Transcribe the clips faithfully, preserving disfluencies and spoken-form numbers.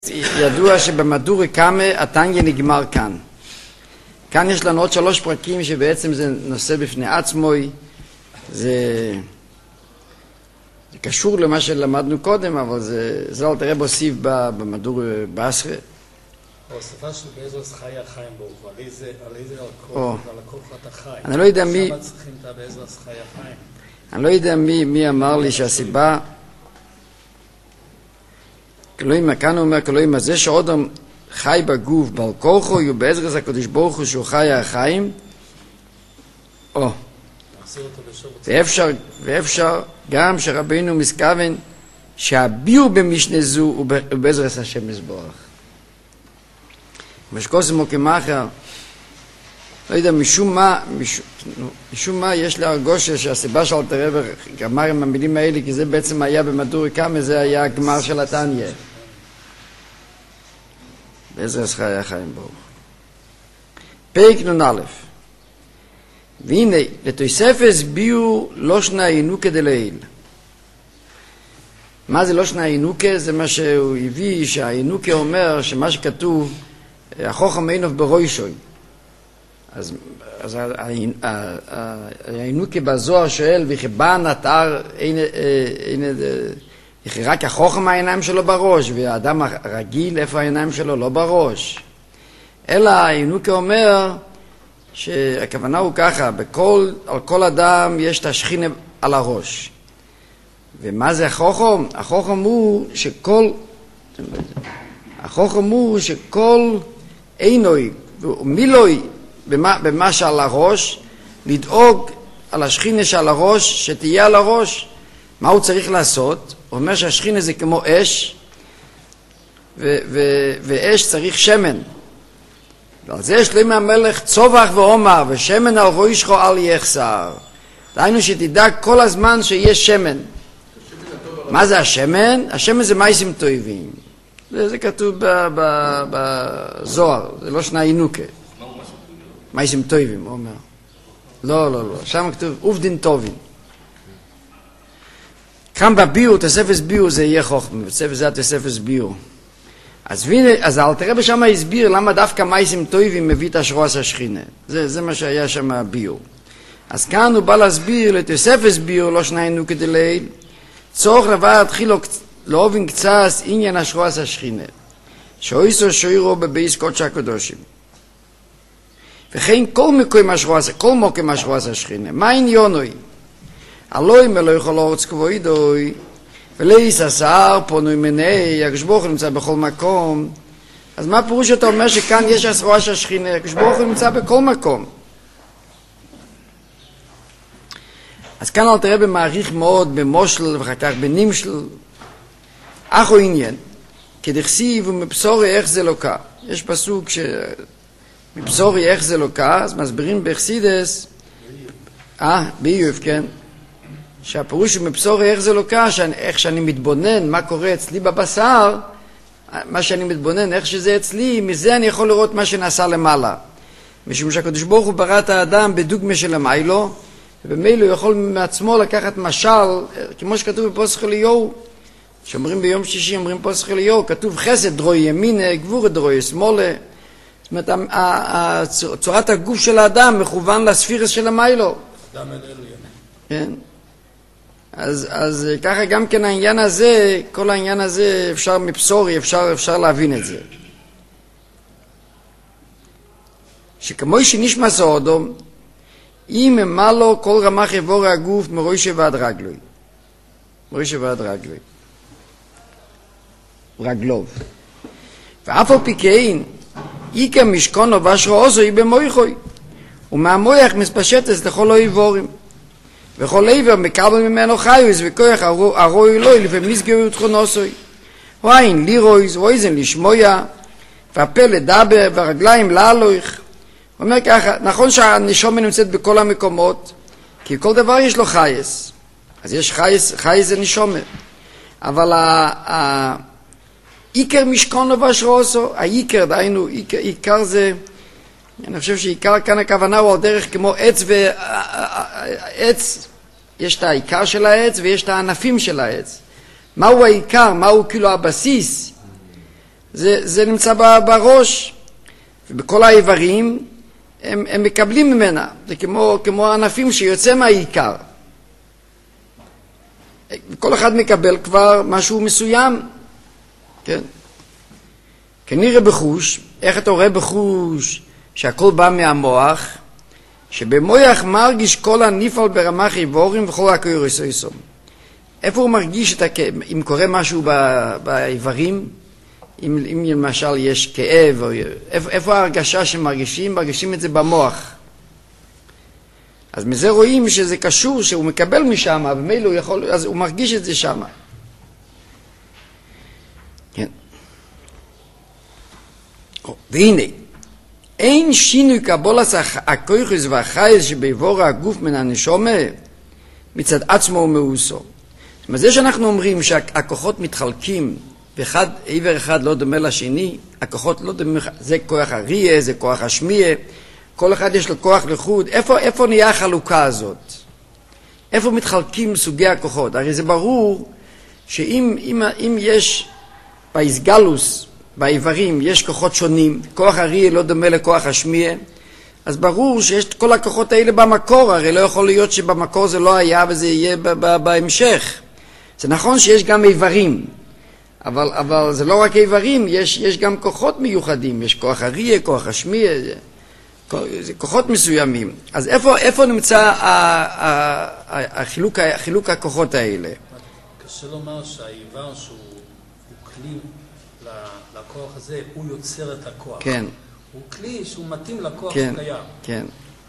ידוע שבמדורי קמא התניא נגמר כאן. כאן יש לנו עוד שלוש פרקים שבעצם זה נושא בפני עצמו. זה, זה קשור למה שלמדנו קודם, אבל זה, זה אל תראה בוסיף במדורי בעשרה. ההוספה של בעזרס חי החיים ברוך הוא, על איזה הלקוח אתה חי. אני לא יודע מי... שמה צריכים את בעזרס חי החיים. אני לא יודע מי, מי אמר לי שהסיבה... אלוהים, כאן הוא אומר, אלוהים, זה שעוד חי בגוף, בעל כורחו, הוא בעזרת הקדוש ברוך הוא שהוא חי החיים, או, ואפשר, ואפשר גם שרבינו מסכוון שהביאו במשנה זו הוא בעזרת השם יזברך. משקוסמו כמאחר, לא יודע, משום מה, משום, משום מה יש להרגוש שהסיבה של אלתר רבי גמר עם המילים האלה, כי זה בעצם היה במדורי קמא, זה היה הגמר של התניא. בעזרת חי החיים ברוך. פרק נ"א. והנה, לתוספת ביאו לא שנה ינוקה דלעיל. מה זה לא שנה ינוקה? זה מה שהוא הביא, שהינוקה אומר שמה שכתוב, החוכם אינוב ברוישוי. אז, אז הינוקה בזוהר שואל, וכי בא נתר, אין, אין, וכי רק החוכם העיניים שלו בראש, והאדם הרגיל, איפה העיניים שלו? לא בראש. אלא הינוקה אומר, שהכוונה הוא ככה, בכל, על כל אדם יש את השכינה על הראש. ומה זה החוכם? החוכם הוא שכל, החוכם הוא שכל עינוי, ומילוי, במה, במה שעל הראש, לדאוג על השכינה שעל הראש, שתהיה על הראש. מה הוא צריך לעשות? הוא אומר שהשכינה זה כמו אש, ו- ו- ואש צריך שמן. ועל זה יש להם המלך צובח ואומר, ושמן על ראשך אל יחסר. דהיינו שתדע כל הזמן שיש שמן. מה זה השמן? השמן זה מייסים טובים. זה, זה כתוב בזוהר, זה לא שנה ינוקה. מייסים טובים, הוא אומר. לא, לא, לא. שם כתוב עובדין טובים. כאן בביאו, תוספת ביאו זה יהיה חוכמה, תוספת זה התוספת ביאו. אז, אז אלתר רבי שם הסביר למה דווקא מייסים טובים מביא את השרוס השכינה. זה, זה מה שהיה שם ביאו. אז כאן הוא בא להסביר לתוספת ביאו, לא שניינו כדלעיל, צורך לבד התחילו להובין קצת עניין השרוס השכינה. שאויסו שוירו בבייס קודש הקדושים. וכן כל מקום השרוס, כל מקום השרוס השכינה. מה עניונוי? אלוהי מלא יכול אורץ כבוידוי, ולאיס הסער פונוי מנהי, הקדוש ברוך הוא נמצא בכל מקום. אז מה פירוש שאתה אומר שכאן יש השרוס השכינה? הקדוש ברוך הוא נמצא בכל מקום. אז כאן אלתר רבי מעריך מאוד במושל ואחר כך בנמשל. אחו עניין, כדכסיב ומבשורי איך זה לוקה. יש פסוק שמבשורי איך זה לוקה, אז מסבירים בחסידס, אה, באיוב, כן, שהפירוש מבשורי איך זה לוקה, איך שאני מתבונן, מה קורה אצלי בבשר, מה שאני מתבונן, איך שזה אצלי, מזה אני יכול לראות מה שנעשה למעלה. משום שהקדוש ברוך הוא ברא את האדם בדוגמה של המיילו, ובמילא הוא יכול מעצמו לקחת משל, כמו שכתוב בפוסח אליהו, שאומרים ביום שישי, אומרים פוסח אליהו, כתוב חסד דרוי ימינה, גבור דרוי שמאלה. זאת אומרת, צורת הגוף של האדם מכוון לספירס של המיילו. אדם אין אלו כן. אז, אז ככה גם כן העניין הזה, כל העניין הזה אפשר מבשורי, אפשר, אפשר להבין את זה. שכמו שנשמע סעודו, אם מה לו כל רמח יבור הגוף מראשה ועד רגלוי. מראשה ועד רגלוי. רגלוב. ואף על פי כן, איקה משכונו ואשרו עוזוי במויכוי. ומהמויח מספשטס לכל האיבורים. וכל עבר מקבל ממנו חיוס וכוח הרוי אלוהי לפעמים נסגרו תכונוסוי. ואין לירויז ואיזן לשמויה, והפה לדבר והרגליים להלוך. הוא אומר ככה, נכון שהנשומה נמצאת בכל המקומות, כי כל דבר יש לו חייס. אז יש חייס, חייס זה נשומה. אבל העיקר משכונו ואשרוסו, העיקר, דהיינו, עיקר זה, אני חושב שעיקר כאן הכוונה הוא על דרך כמו עץ ועץ, יש את העיקר של העץ ויש את הענפים של העץ. מהו העיקר? מהו כאילו הבסיס? זה, זה נמצא בראש, ובכל האיברים הם, הם מקבלים ממנה. זה כמו, כמו ענפים שיוצא מהעיקר. כל אחד מקבל כבר משהו מסוים, כן? כנראה בחוש, איך אתה רואה בחוש שהכל בא מהמוח, שבמוח מרגיש כל הנפעל ברמ"ח איבורים וכל הקוירוס איסום. איפה הוא מרגיש את הכאב? אם קורה משהו באיברים, אם, אם למשל יש כאב, או, איפה, איפה ההרגשה שמרגישים? מרגישים את זה במוח. אז מזה רואים שזה קשור, שהוא מקבל משם, ומילא הוא יכול, אז הוא מרגיש את זה שם. כן. והנה, אין שינוי קבולת הכויכוס והחייס שבעבור הגוף מן הנשומה מצד עצמו ומאוסו. זאת אומרת, זה שאנחנו אומרים שהכוחות מתחלקים ואחד, עבר אחד לא דומה לשני, הכוחות לא דומה, זה כוח הריאה, זה כוח השמיעה, כל אחד יש לו כוח לחוד. איפה, איפה נהיה החלוקה הזאת? איפה מתחלקים סוגי הכוחות? הרי זה ברור שאם אם, אם יש באיסגלוס, באיברים, יש כוחות שונים, כוח הריאה לא דומה לכוח השמיעה, אז ברור שיש את כל הכוחות האלה במקור, הרי לא יכול להיות שבמקור זה לא היה וזה יהיה ב- ב- בהמשך. זה נכון שיש גם איברים, אבל, אבל זה לא רק איברים, יש, יש גם כוחות מיוחדים, יש כוח הריאה, כוח השמיעה, זה כוחות מסוימים. אז איפה, איפה נמצא החילוק, החילוק הכוחות האלה? קשה לומר שהאיבר שהוא כלי לכוח הזה, הוא יוצר את הכוח. כן. הוא כלי שהוא מתאים לכוח כן, שקיים. כן.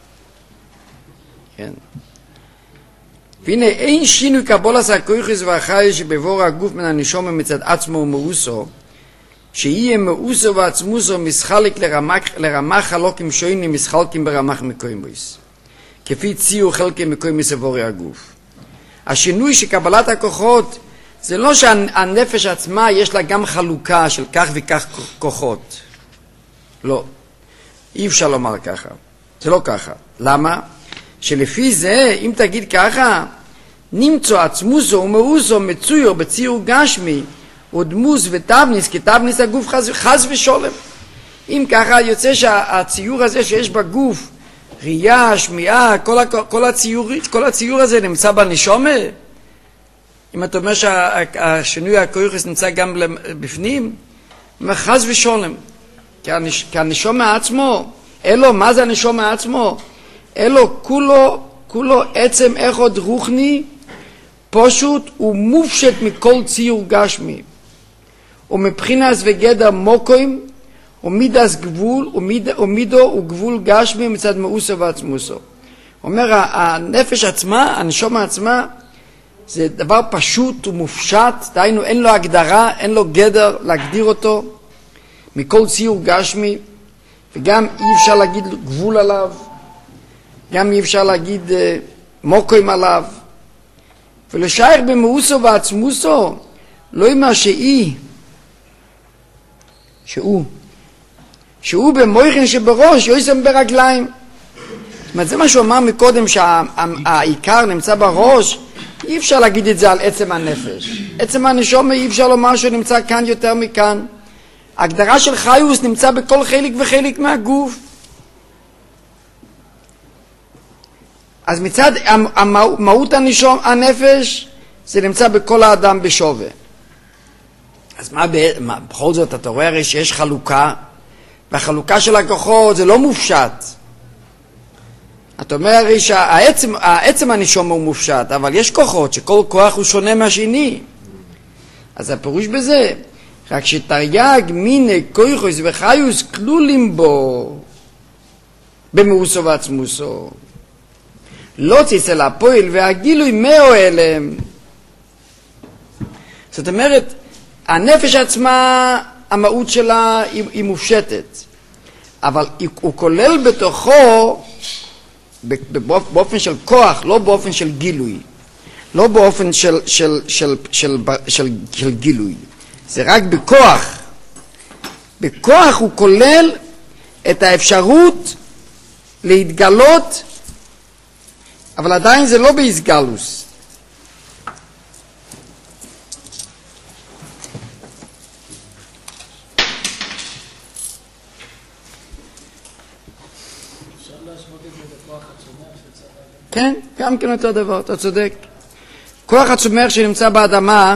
כן. והנה, אין שינוי קבולת הכויכוס והחייס שבעבור הגוף מן הנשומה מצד עצמו ומאוסו, שיהיה מאוסו ועצמוסו משחלק לרמח, לרמח חלוקים שוינים משחלקים ברמח מקוימוס, כפי ציור חלקי מקוימוס עבורי הגוף. השינוי שקבלת הכוחות זה לא שהנפש עצמה יש לה גם חלוקה של כך וכך כוחות. לא. אי אפשר לומר ככה. זה לא ככה. למה? שלפי זה, אם תגיד ככה, נמצוא עצמוסו ומאוסו מצויו בציור גשמי, ודמוס ותבניס, כי תבניס הגוף חז, חז ושולם. אם ככה יוצא שהציור הזה שיש בגוף, ראייה, שמיעה, כל, כל, הציור, כל הציור הזה נמצא בנשומה. אם אתה אומר שהשינוי הכויכוס נמצא גם בפנים, חז ושולם. כי, הנש, כי הנשומה עצמו, אלו, מה זה הנשומה עצמו? אלו כולו, כולו עצם אחד רוחני, פשוט ומופשט מכל ציור גשמי. ומבחינת וגדר מוקוים, ומידס גבול, ומיד, ומידו וגבול גשמי מצד מאוסו ועצמוסו. אומר, הנפש עצמה, הנשומה עצמה, זה דבר פשוט ומופשט, דהיינו אין לו הגדרה, אין לו גדר להגדיר אותו, מכל ציור גשמי, וגם אי אפשר להגיד גבול עליו, גם אי אפשר להגיד uh, מוקוים עליו, ולשייך במאוסו ועצמוסו, לא יאמר שהיא, שהוא, שהוא במויכין שבראש, יויסם ברגליים. זאת אומרת, זה מה שהוא אמר מקודם, שהעיקר נמצא בראש, אי אפשר להגיד את זה על עצם הנפש. עצם הנשומה אי אפשר לומר שהוא נמצא כאן יותר מכאן. ההגדרה של חיוס נמצא בכל חלק וחלק מהגוף. אז מצד מהות הנשום, הנפש, זה נמצא בכל האדם בשווה. אז מה, מה בכל זאת אתה רואה הרי שיש חלוקה, והחלוקה של הכוחות זה לא מופשט. אתה אומר הרי שהעצם העצם הנשום הוא מופשט, אבל יש כוחות שכל כוח הוא שונה מהשני. אז הפירוש בזה, רק שתרי"ג מיני כויכוס וחיוס כלולים בו במאוסו ועצמוסו. לא תצא לפועל והגילוי מאו אליהם. זאת אומרת, הנפש עצמה, המהות שלה היא, היא מופשטת, אבל הוא כולל בתוכו באופן של כוח, לא באופן של גילוי, לא באופן של, של, של, של, של, של גילוי, זה רק בכוח. בכוח הוא כולל את האפשרות להתגלות, אבל עדיין זה לא בהסגלוס. להשוות את זה לכוח הצומח של צבא? כן, גם כן אותו דבר, אתה צודק. כוח הצומח שנמצא באדמה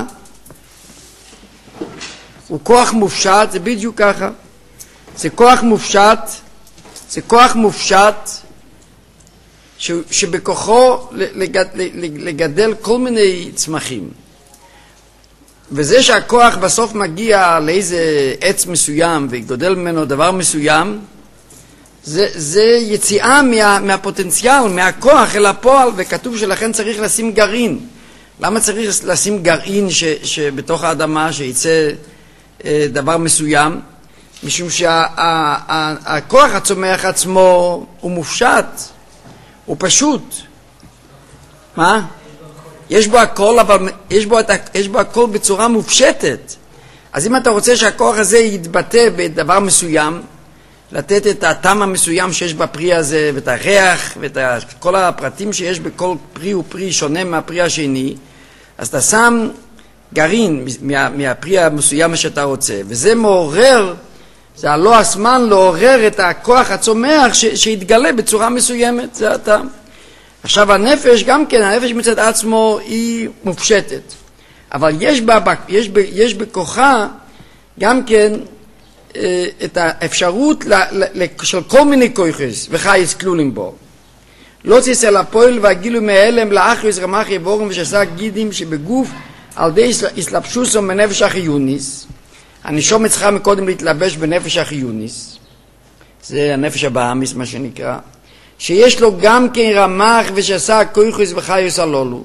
הוא כוח מופשט, זה בדיוק ככה. זה כוח מופשט, זה כוח מופשט ש, שבכוחו לגד, לגדל כל מיני צמחים. וזה שהכוח בסוף מגיע לאיזה עץ מסוים וגודל ממנו דבר מסוים, זה, זה יציאה מה, מהפוטנציאל, מהכוח אל הפועל, וכתוב שלכן צריך לשים גרעין. למה צריך לשים גרעין ש, שבתוך האדמה שיצא אה, דבר מסוים? משום שהכוח הצומח עצמו הוא מופשט, הוא פשוט. מה? יש בו הכל, אבל יש בו, יש בו הכל בצורה מופשטת. אז אם אתה רוצה שהכוח הזה יתבטא בדבר מסוים, לתת את הטעם המסוים שיש בפרי הזה, ואת הריח, ואת כל הפרטים שיש בכל פרי ופרי שונה מהפרי השני, אז אתה שם גרעין מה, מהפרי המסוים שאתה רוצה, וזה מעורר, זה הלא הזמן לעורר את הכוח הצומח ש, שיתגלה בצורה מסוימת, זה הטעם. עכשיו הנפש, גם כן, הנפש מצד עצמו היא מופשטת, אבל יש, בה, יש, בה, יש בכוחה גם כן את האפשרות ל, ל, ל, של כל מיני כוחס וחייס כלולים בו. לא תיסה לפועל והגילו מהלם לאחריס רמח יבורם ושסה גידים שבגוף על די הסלבשוסו מנפש החיוניס. הנשום צריכה מקודם להתלבש בנפש החיוניס, זה הנפש הבאמיס מה שנקרא, שיש לו גם כן רמח ושסה כוחס וחייס הלולו.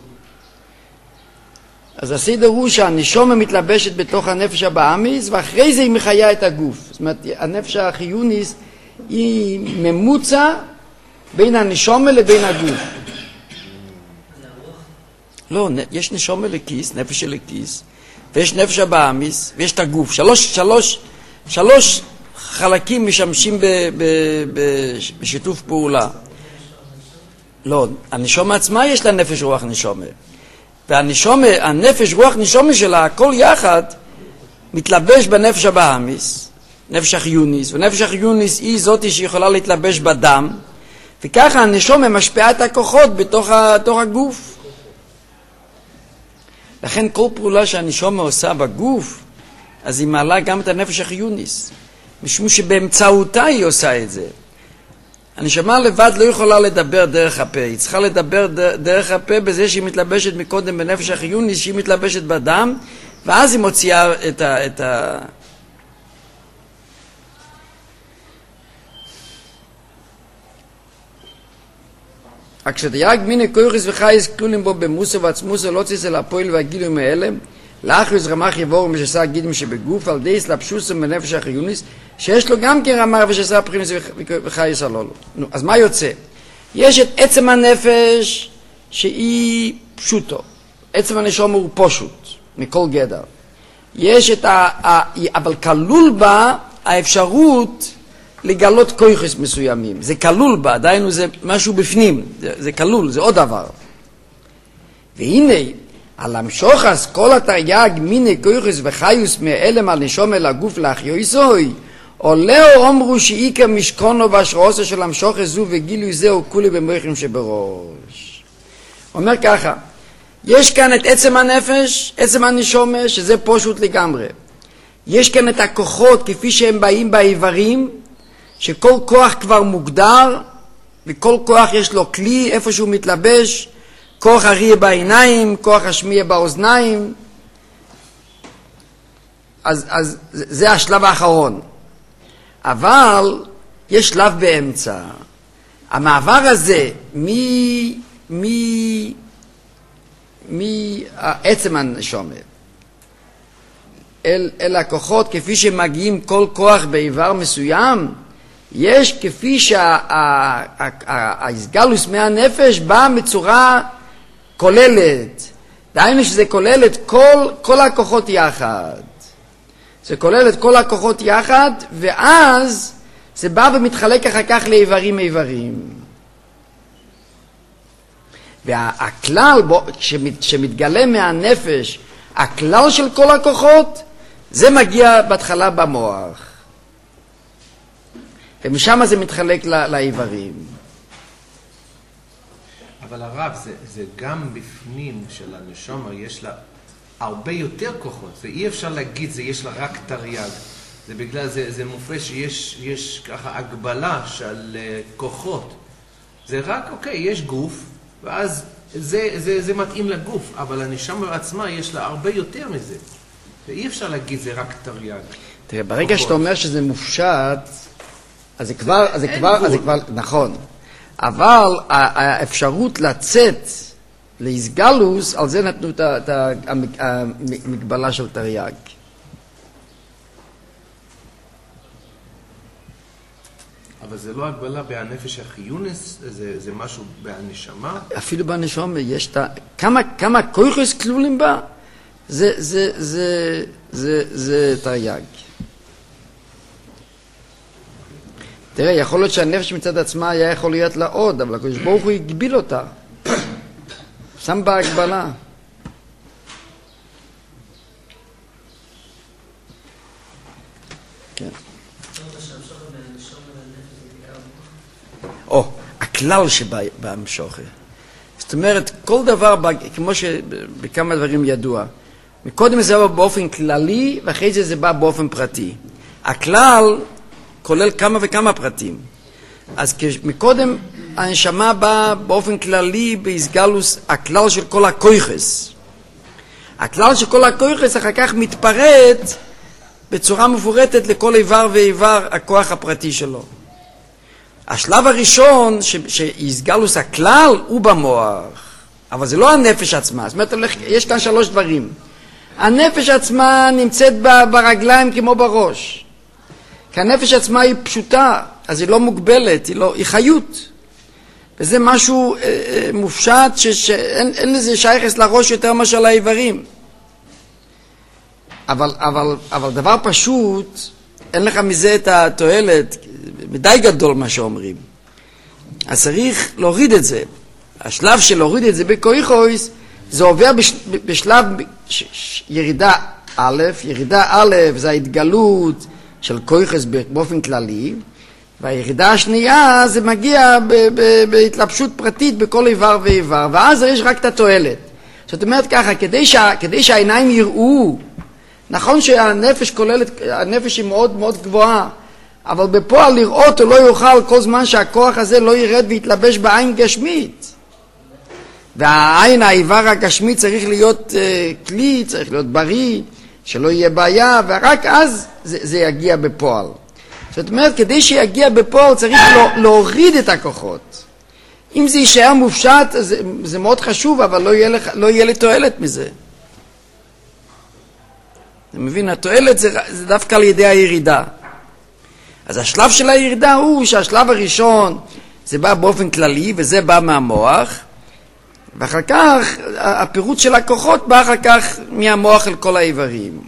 אז הסדר הוא שהנשום מתלבשת בתוך הנפש הבאמיס, ואחרי זה היא מחיה את הגוף. זאת אומרת, הנפש החיוניס היא ממוצע בין הנשום לבין הגוף. לא, יש נשום לכיס, נפש לכיס, ויש נפש הבאמיס, ויש את הגוף. שלוש, שלוש, שלוש חלקים משמשים ב, ב, ב, בשיתוף פעולה. לא, הנשום עצמה יש לה נפש רוח נשום. והנשום, הנפש רוח נשום שלה, הכל יחד, מתלבש בנפש הבאמיס, נפש החיוניס, ונפש החיוניס היא זאת שיכולה להתלבש בדם, וככה הנשום משפיעה את הכוחות בתוך, בתוך הגוף. לכן כל פעולה שהנשום עושה בגוף, אז היא מעלה גם את הנפש החיוניס, משום שבאמצעותה היא עושה את זה. הנשמה לבד לא יכולה לדבר דרך הפה, היא צריכה לדבר דרך הפה בזה שהיא מתלבשת מקודם בנפש החיוניס, שהיא מתלבשת בדם, ואז היא מוציאה את ה... את ה... כשדייג מיני כוחס וחייס כלולים בו במוסו ועצמוסו לא ציסה לפועל והגילו מהלם, לאחריס רמח יבור ומשסה גידים שבגוף, על די סלבשוסו מנפש החיוניס, שיש לו גם כן רמח ושסה פרימיס וחייס הלולו. נו, אז מה יוצא? יש את עצם הנפש שהיא פשוטו. עצם הנשום הוא פשוט, מכל גדר. יש את ה... ה אבל כלול בה האפשרות לגלות כוחס מסוימים. זה כלול בה, דיינו זה משהו בפנים, זה, זה כלול, זה עוד דבר. והנה, על המשוחס כל התרי"ג מיני כוחס וחיוס מאלם על נשום אל הגוף להחיוסוי, עולה או אומרו שאיקר משכונו והשראוסו של המשוחס זו וגילוי זהו כולי במויכים שבראש. אומר ככה, יש כאן את עצם הנפש, עצם הנשומה, שזה פשוט לגמרי. יש כאן את הכוחות כפי שהם באים באיברים, שכל כוח כבר מוגדר, וכל כוח יש לו כלי איפה שהוא מתלבש, כוח הראייה בעיניים, כוח השמיעה באוזניים. אז, אז זה השלב האחרון. אבל יש שלב באמצע. המעבר הזה מ... מ... מעצם הנשומה אל, אל הכוחות כפי שמגיעים כל כוח באיבר מסוים, יש כפי שההסגלוס מהנפש בא מצורה כוללת. דהיינו שזה כולל את כל, כל הכוחות יחד. זה כולל את כל הכוחות יחד, ואז זה בא ומתחלק אחר כך לאיברים איברים. והכלל שמתגלה מהנפש, הכלל של כל הכוחות, זה מגיע בהתחלה במוח. ומשם זה מתחלק לאיברים. אבל הרב, זה, זה גם בפנים של הנשמה, יש לה הרבה יותר כוחות. זה אי אפשר להגיד, זה יש לה רק תרי"ג. זה בגלל, זה, זה מופרש שיש יש ככה הגבלה של uh, כוחות. זה רק, אוקיי, יש גוף, ואז זה, זה, זה מתאים לגוף, אבל הנשמה עצמה יש לה הרבה יותר מזה. ואי אפשר להגיד, זה רק תרי"ג. תראה, ברגע שאתה אומר שזה מופשט, אז זה כבר, אז זה כבר, אז זה כבר, נכון. אבל האפשרות לצאת להסגלוס, על זה נתנו את המגבלה של תרי"ג. אבל זה לא הגבלה בהנפש החיונס, זה, זה משהו בהנשמה? אפילו בהנשמה יש את ה... כמה, כמה כויכוס כלולים בה? זה, זה, זה, זה, זה תרי"ג. תראה, יכול להיות שהנפש מצד עצמה היה יכול להיות לה עוד, אבל הקדוש ברוך הוא הגביל אותה. שם בה הגבלה. כן. או, הכלל שבהמשוכר. זאת אומרת, כל דבר, כמו שבכמה דברים ידוע, מקודם זה בא באופן כללי, ואחרי זה זה בא באופן פרטי. הכלל כולל כמה וכמה פרטים. אז מקודם הנשמה באה באופן כללי בהסגלוס הכלל של כל הכויכס. הכלל של כל הכויכס אחר כך מתפרט בצורה מפורטת לכל איבר ואיבר הכוח הפרטי שלו. השלב הראשון שהסגלוס הכלל הוא במוח, אבל זה לא הנפש עצמה. זאת אומרת, יש כאן שלוש דברים. הנפש עצמה נמצאת ברגליים כמו בראש. כי הנפש עצמה היא פשוטה, אז היא לא מוגבלת, היא, לא, היא חיות. וזה משהו אה, אה, מופשט שאין אין לזה שייכס לראש יותר מאשר לאיברים. אבל, אבל, אבל דבר פשוט, אין לך מזה את התועלת, מדי גדול מה שאומרים. אז צריך להוריד את זה. השלב של להוריד את זה בכויכויס, זה עובר בש, בשלב ש, ש, ירידה א', ירידה א', זה ההתגלות של כויכוס באופן כללי, והירידה השנייה זה מגיע ב- ב- בהתלבשות פרטית בכל איבר ואיבר, ואז יש רק את התועלת. זאת אומרת ככה, כדי, שה, כדי שהעיניים יראו, נכון שהנפש כוללת, הנפש היא מאוד מאוד גבוהה, אבל בפועל לראות הוא לא יוכל כל זמן שהכוח הזה לא ירד ויתלבש בעין גשמית. והעין, האיבר הגשמית צריך להיות uh, כלי, צריך להיות בריא, שלא יהיה בעיה, ורק אז זה, זה יגיע בפועל. זאת אומרת, כדי שיגיע בפועל צריך לא, להוריד את הכוחות. אם זה יישאר מופשט, זה, זה מאוד חשוב, אבל לא יהיה, לך, לא יהיה לי תועלת מזה. אתה מבין, התועלת זה, זה דווקא על ידי הירידה. אז השלב של הירידה הוא שהשלב הראשון זה בא באופן כללי, וזה בא מהמוח, ואחר כך הפירוט של הכוחות בא אחר כך מהמוח אל כל האיברים.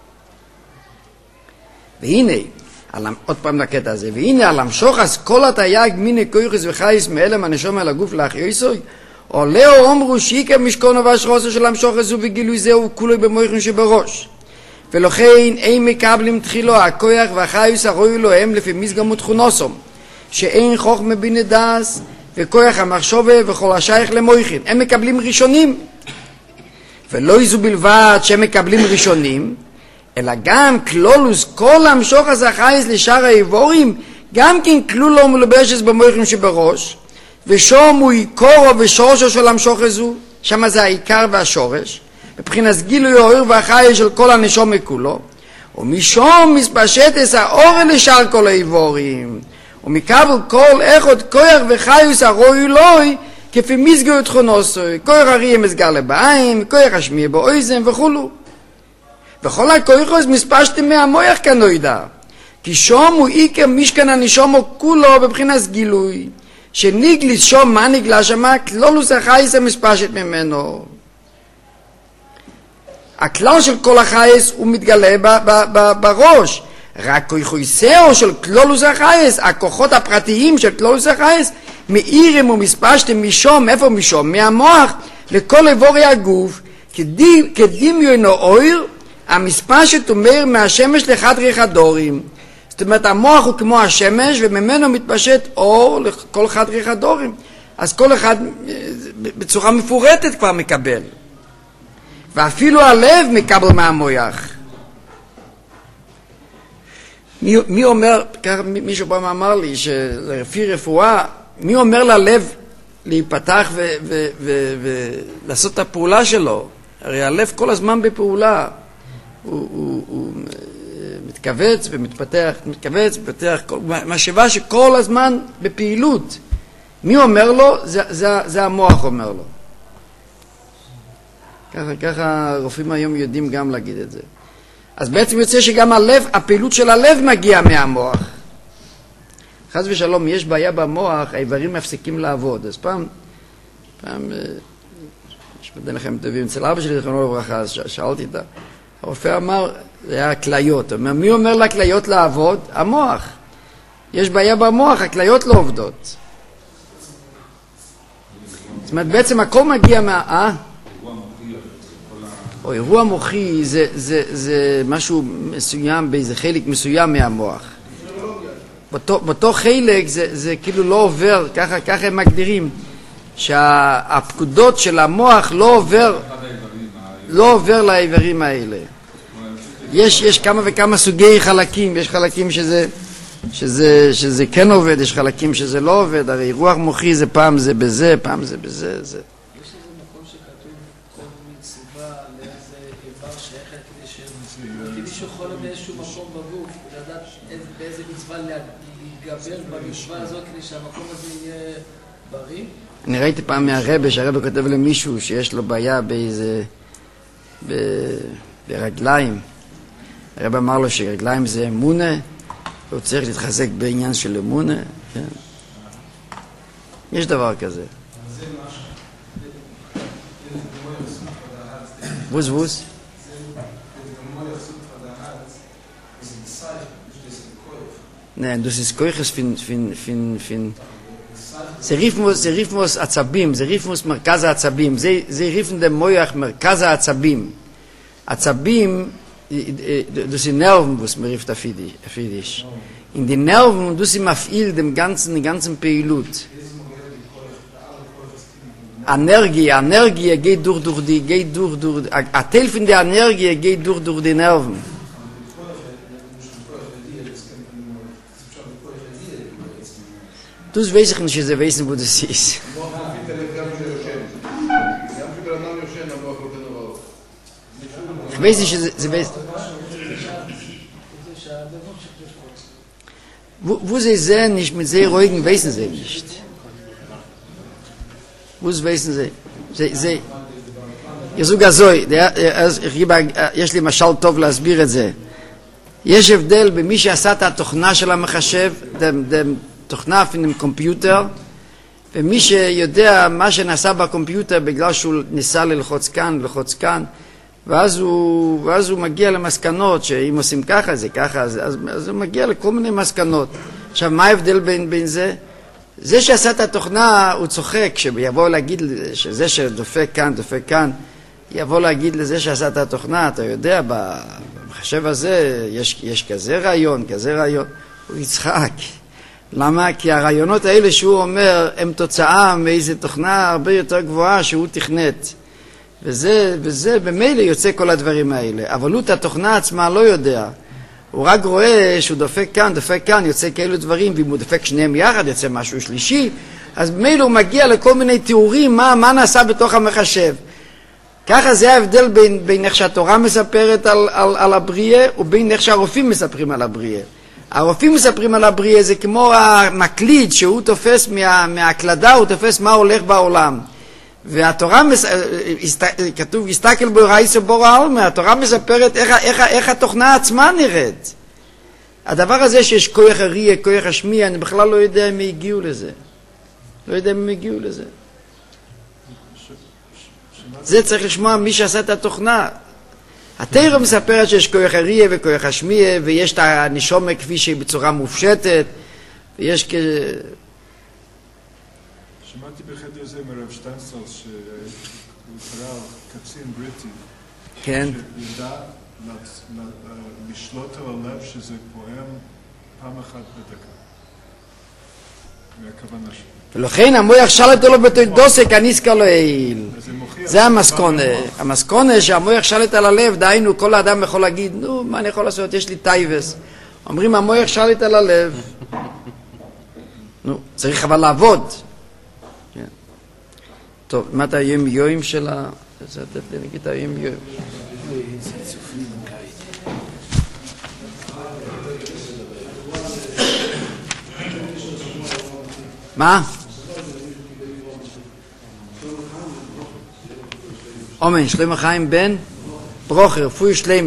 והנה, על, עוד פעם לקטע הזה, והנה על המשוך אז כל התייג מיני כויכוס וחייס מאלם הנשום על הגוף לאחיוסוי, עולה או אומרו שיקר משכונו והשרוסו של המשוך הזו וגילוי זהו כולו במויכון שבראש. ולכן אין מקבלים תחילו הכויח והחייס הרואי לו הם לפי מסגם ותכונוסום, שאין חוכמה בינה דאס וכויח המחשובה וכל השייך למויכין. הם מקבלים ראשונים. ולא איזו בלבד שהם מקבלים ראשונים, אלא גם כלולוס כל המשוך הזה חייס לשאר האיבורים, גם כן כלולו מלובשת במויכין שבראש, ושום הוא עיקורו ושורשו של המשוך הזו, שם זה העיקר והשורש, מבחינת גילוי האור והחי של כל הנשום מכולו, ומשום מספשטס האור לשאר כל האיבורים, ומקבל כל אחד כוח וחיוס הרואי לוי, כפי מסגר תכונוסוי, כוח הראי מסגר לבעיים, כוח השמיע באויזם וכולו. וכל הכוחos מספשתם מהמויח כנוידע, כי שום הוא עיקר משכן הנשומו כולו בבחינת גילוי, שניגליס שום מה נגלה שמה, כלולוס החייס המספשת ממנו. הכלל של כל החייס הוא מתגלה ב- ב- ב- בראש, רק כוחויסאו של כלולוס החייס, הכוחות הפרטיים של כלולוס החייס, מאירים ומספשתם משום, איפה משום? מהמוח לכל איבורי הגוף, כדמיון אויר, המספשת אומר מהשמש לחדרי חדורים. זאת אומרת, המוח הוא כמו השמש, וממנו מתפשט אור לכל חדרי חדורים. אז כל אחד בצורה מפורטת כבר מקבל. ואפילו הלב מקבל מהמוח. מי, מי אומר, מישהו פעם אמר לי שלפי רפואה, מי אומר ללב להיפתח ו- ו- ו- ולעשות את הפעולה שלו? הרי הלב כל הזמן בפעולה. הוא, הוא, הוא מתכווץ ומתפתח, מתכווץ ומתפתח, משאבה שכל הזמן בפעילות. מי אומר לו? זה, זה, זה המוח אומר לו. ככה, ככה הרופאים היום יודעים גם להגיד את זה. אז בעצם יוצא שגם הלב, הפעילות של הלב מגיעה מהמוח. חס ושלום, יש בעיה במוח, האיברים מפסיקים לעבוד. אז פעם, פעם, יש מדי לכם טובים, אצל אבא שלי זכרונו לברכה, אז שאלתי את הרופא אמר, זה היה הכליות. מי אומר לכליות לעבוד? המוח. יש בעיה במוח, הכליות לא עובדות. זאת אומרת, בעצם הכל מגיע מה... אה? או אירוע מוחי זה, זה, זה משהו מסוים, באיזה חלק מסוים מהמוח. באותו, באותו חלק זה, זה כאילו לא עובר, ככה, ככה הם מגדירים, שהפקודות של המוח לא עובר, לא עובר לאיברים האלה. יש, יש כמה וכמה סוגי חלקים, יש חלקים שזה, שזה, שזה כן עובד, יש חלקים שזה לא עובד, הרי אירוע מוחי זה פעם זה בזה, פעם זה בזה, זה. שיכול באיזשהו מקום בגוף, לדעת באיזה מצווה להתגבר במצווה הזאת כדי שהמקום הזה יהיה בריא. אני ראיתי פעם מהרבא, שהרבא כותב למישהו שיש לו בעיה באיזה, ב, ברגליים. הרבא אמר לו שרגליים זה אמונה, הוא צריך להתחזק בעניין של אמונה. כן. יש דבר כזה. ווס ווס? Nein, das ist Keuches fin fin fin fin. Sie riefen sie riefen was Azabim, sie riefen was Merkaz Azabim, sie sie riefen dem Moach Merkaz Azabim. Azabim, das sind Nerven, was man rieft auf Yiddish. In die Nerven, das sind mafil dem ganzen, den ganzen Peilut. Energie, Energie geht durch durch die geht durch durch ein Teil von der Energie geht durch durch die Nerven. Das weiß ich nicht, sie wissen, wo das ist. Ich weiß nicht, sie wissen. Wo, wo sie sehen, nicht mit sehr ruhigen, wissen sie nicht. Wo sie wissen sie? Sie, sie. Ich sage so, ich gebe, יש לי משל טוב להסביר את זה. יש הבדל במי שעשה את התוכנה של המחשב, תוכנה עם קומפיוטר, ומי שיודע מה שנעשה בקומפיוטר בגלל שהוא ניסה ללחוץ כאן, ללחוץ כאן, ואז הוא, ואז הוא מגיע למסקנות שאם עושים ככה זה ככה, אז, אז, אז הוא מגיע לכל מיני מסקנות. עכשיו, מה ההבדל בין, בין זה? זה שעשה את התוכנה הוא צוחק, שיבוא להגיד שזה שדופק כאן, דופק כאן, יבוא להגיד לזה שעשה את התוכנה, אתה יודע, במחשב הזה יש, יש כזה רעיון, כזה רעיון, הוא יצחק. למה? כי הרעיונות האלה שהוא אומר הם תוצאה מאיזו תוכנה הרבה יותר גבוהה שהוא תכנת. וזה, וזה במילא יוצא כל הדברים האלה. אבל הוא את התוכנה עצמה לא יודע. הוא רק רואה שהוא דופק כאן, דופק כאן, יוצא כאלו דברים, ואם הוא דופק שניהם יחד, יוצא משהו שלישי, אז במילא הוא מגיע לכל מיני תיאורים מה, מה נעשה בתוך המחשב. ככה זה ההבדל בין, בין איך שהתורה מספרת על, על, על הבריאה, ובין איך שהרופאים מספרים על הבריאה. הרופאים מספרים על הבריאה, זה כמו המקליד שהוא תופס מה, מהקלדה, הוא תופס מה הולך בעולם. והתורה, כתוב, יסתכל בראיסו בור העלמא, התורה מספרת איך, איך, איך התוכנה עצמה נראית. הדבר הזה שיש כוח הראייה, כוח השמיע, אני בכלל לא יודע אם הגיעו לזה. לא יודע אם הגיעו לזה. זה צריך לשמוע מי שעשה את התוכנה. התורה מספרת שיש כוח הראייה וכוח השמיע, ויש את הנשומה כפי שהיא בצורה מופשטת, ויש כ... שמעתי בחדר זה מרב שטיינסטל שהוא קרא קצין בריטי כן. שידע לשלוט על הלב שזה פועם פעם אחת בדקה. מהכוונה שלו. ולכן המויח שלט לו בתוידוסק הניסקה לו העיל. אז זה מוכיח... זה המסקונה. המסקונה שהמויח שלט על הלב, דהיינו כל האדם יכול להגיד, נו, מה אני יכול לעשות? יש לי טייבס. אומרים, המויח שלט על הלב. נו, צריך אבל לעבוד. כן. טוב, מה אתה היום יוים של ה... זה לתת לי נגיד את היום יוים. מה? אומן, שלמה חיים בן ברוכר, פוי שלמה.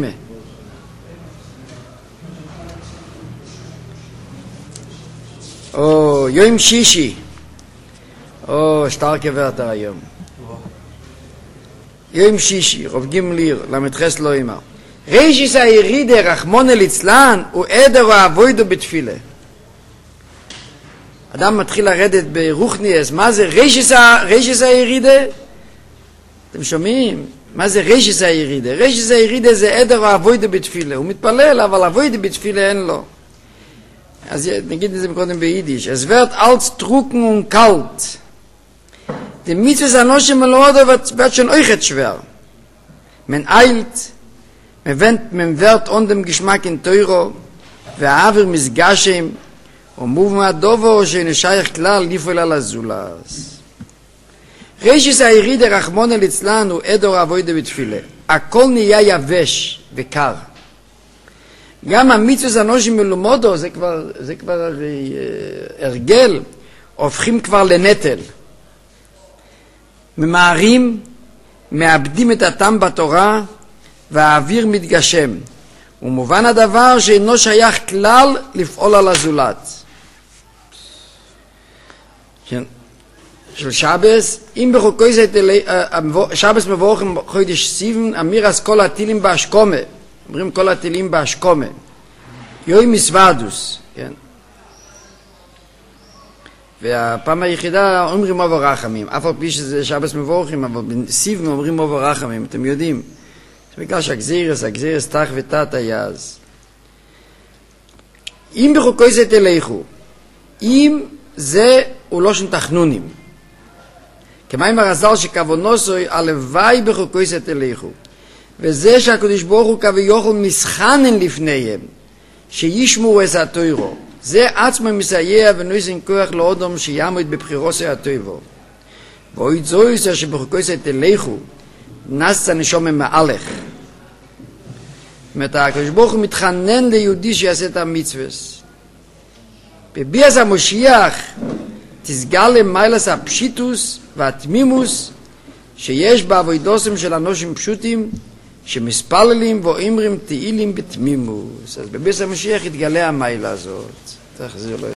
או, יום שישי. או, שטרקה ואתה היום. יום שישי, רוב גימליר, למתחס לא אימר. רישיס הירידה רחמונה ליצלן הוא עדר או אבוידו בתפילה. אדם מתחיל לרדת ברוחניאס, מה זה רישיס הירידה? אתם שומעים? מה זה רישיס הירידה? רישיס הירידה זה עדר או אבוידו בתפילה. הוא מתפלל, אבל אבוידו בתפילה אין לו. אז נגיד את זה קודם ביידיש. Es wird als trocken und kalt. Die Mitzvahs Anoshim Melodo wird schon euch jetzt schwer. Man eilt, man wendet, man wird on dem Geschmack in Teuro, והעבר מסגשים, ומוב מהדובו שנשייך כלל נפעל על הזולס. רישיס הירידה רחמונה ליצלן הוא עדר אבוידה בתפילה. הכל נהיה יבש וקר. גם המצוות אנושים מלומדו, זה כבר, זה כבר הרגל, הופכים כבר לנטל. ממהרים, מאבדים את הטעם בתורה, והאוויר מתגשם. ומובן הדבר שאינו שייך כלל לפעול על הזולת. כן. של שבס, אם בחוקוי זה, שבס מבורכם חודש סיבן, אמיר אז כל הטילים באשקומה. אומרים כל הטילים באשקומה. יוי מסוודוס, כן. והפעם היחידה אומרים אובר רחמים. אף על פי שזה שבס מבורכים, אבל בסיבן אומרים אובר רחמים, אתם יודעים. זה בגלל שהגזירס, הגזירס תח ותת היה אז. אם בחוקוי זה תלכו, אם זה הוא לא שתחנונים. כמים הרזל שכוונוסוי, הלוואי בחוקוי זה תלכו. וזה שהקדוש ברוך הוא כביכול מסחנן לפניהם, שישמעו את התוירו. זה עצמו מסייע ונויסן כוח לאודום שיעמוד בבחירוסי התוירו. ואוי זו יצא שבחוקוי זה תלכו, נס הנשום מהלך. זאת אומרת, הקדוש ברוך הוא מתחנן ליהודי שיעשה את המצווס. בביאס המשיח תסגל למיילס הפשיטוס והתמימוס שיש בעבודוסם של אנושים פשוטים שמספללים ואומרים תהילים בתמימוס. אז בביאס המשיח יתגלה המיילה הזאת. תחזיר לו.